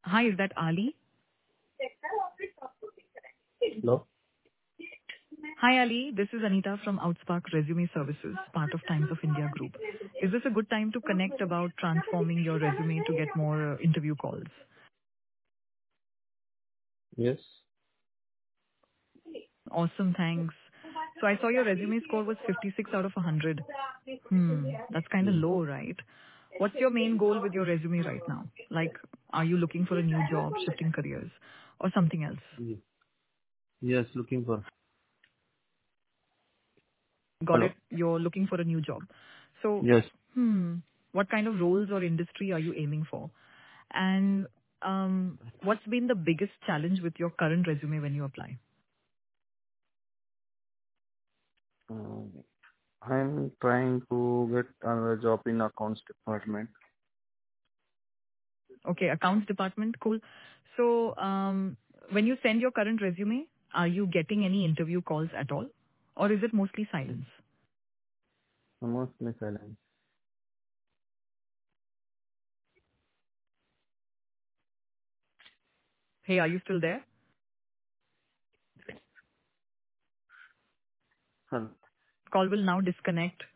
Hi, is that Ali? Hello? Hi, Ali. This is Anita from Outspark Resume Services, part of Times of India Group. Is this a good time to connect about transforming your resume to get more interview calls? Yes. Awesome, thanks. So I saw your resume score was 56 out of 100. That's kind of Mm. low, right? What's your main goal with your resume right now? Like, are you looking for a new job, shifting careers, or something else? Ye- Yes, looking for. Got Hello? it. You're looking for a new job. So, Yes. what kind of roles or industry are you aiming for? And what's been the biggest challenge with your current resume when you apply? Um, I'm trying to get another job in accounts department. Okay, accounts department, cool. So, when you send your current resume, are you getting any interview calls at all? Or is it mostly silence? Mostly silent. Hey, are you still there? Hello? Call will now disconnect.